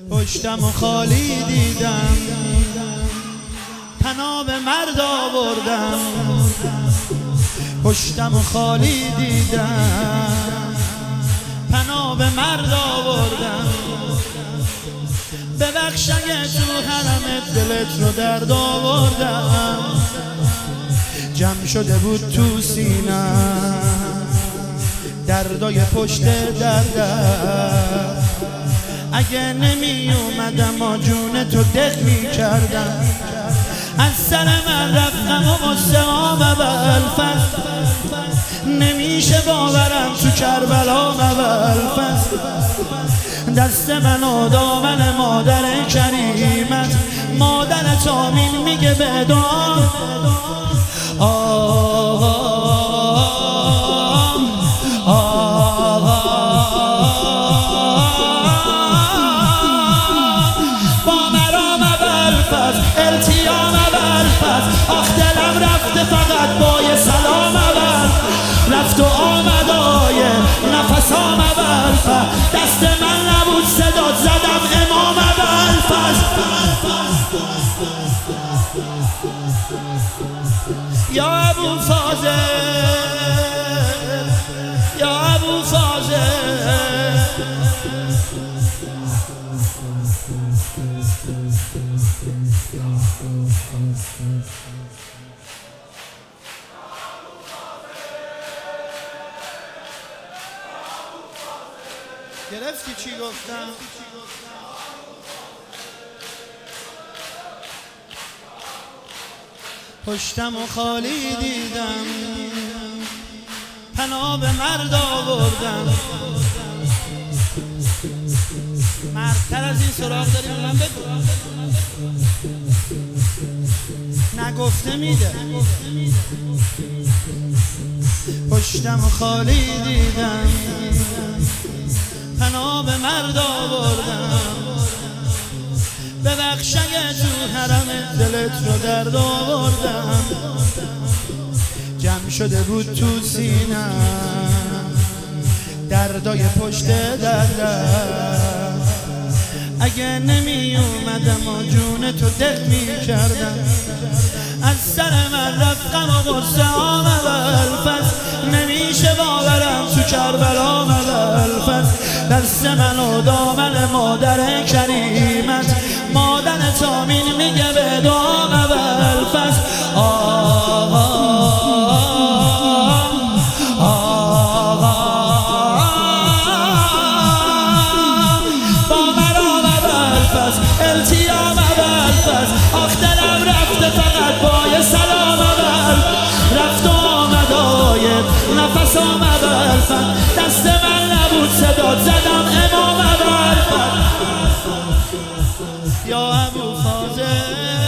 پشتم و خالی دیدم، پناه به مرد آوردم. پشتم و خالی دیدم، پناه به مرد آوردم. ببخش اگه تو حرمت دلت رو درد آوردم. جمع شده بود تو سینم دردای پشت دردم. اگه نمی اومدم آجون تو دق می کردم. از سر من رفتم و غصه آمد الفصل. نمیشه باورم تو کربلا الفصل. دست من و دامن مادر کریمت، مادر تامین میگه به دعا التیام ابرفز. آخ دلم رفته فقط با یه سلام ابر. رفت و آمد آیه نفسام ابرفز. دست من نبود صدات زدم امام ابرفز. یا ابو فاضل، یا ابو فاضل. گرفتی چی گفتم؟ پشتم و خالی دیدم، پناه به مرد آوردم. مردتر از این سراغ داریم من بگو. نگفته میده. پشتم و خالی دیدم، پناه به مرد آوردم. ببخش اگه تو حرم دلت رو درد آوردم. جمع شده بود تو سینم دردای پشت دردم. اگه نمی اومدم و جون تو دق می کردم. از سر من رفتم و غصه آمد الفصل. نمیشه باورم تو کربلا الفصل. دست من و دامن مادر کریمت، مادر تامین میگه به دعا الفصل. التیام ابرفز. آخ دلم رفته فقط با یه سلام ابر. رفت و آمد آیه نفس آمد الفصل. دست من نبود صدات زدم امام ابرفز. یا ابو فاضل.